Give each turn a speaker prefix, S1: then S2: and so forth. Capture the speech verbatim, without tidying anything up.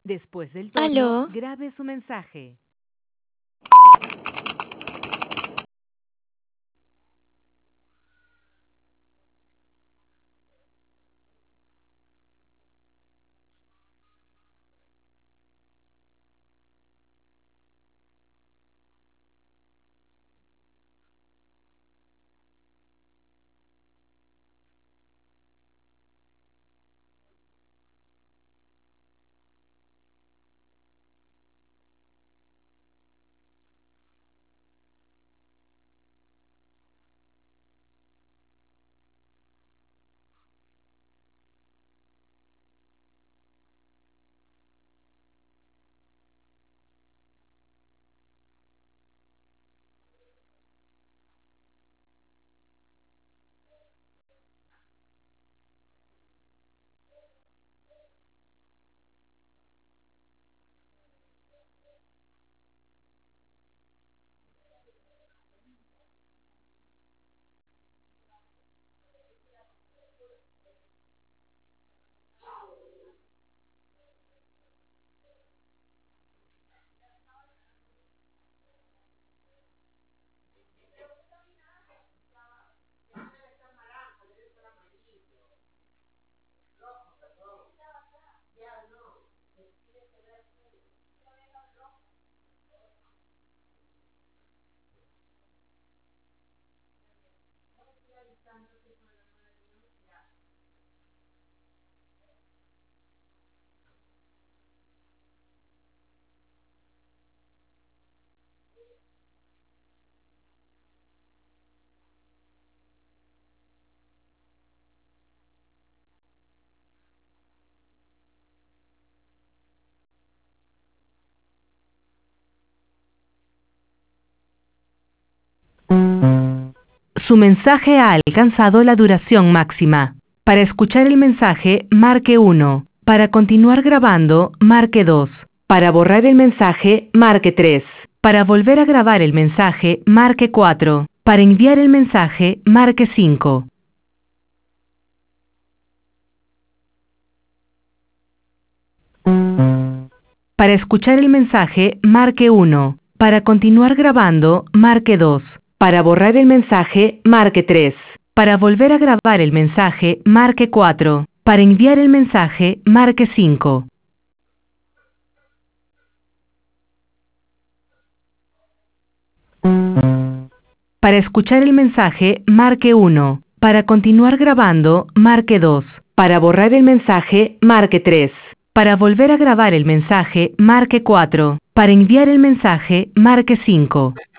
S1: Después del tono,
S2: ¿Aló?
S1: grabe su mensaje. Su mensaje ha alcanzado la duración máxima. Para escuchar el mensaje, marque uno. Para continuar grabando, marque dos. Para borrar el mensaje, marque tres. Para volver a grabar el mensaje, marque cuatro. Para enviar el mensaje, marque cinco. Para escuchar el mensaje, marque uno. Para continuar grabando, marque dos. Para borrar el mensaje, marque tres. Para volver a grabar el mensaje, marque cuatro. Para enviar el mensaje, marque cinco. Para escuchar el mensaje, marque uno. Para continuar grabando, marque dos. Para borrar el mensaje, marque tres. Para volver a grabar el mensaje, marque cuatro. Para enviar el mensaje, marque cinco.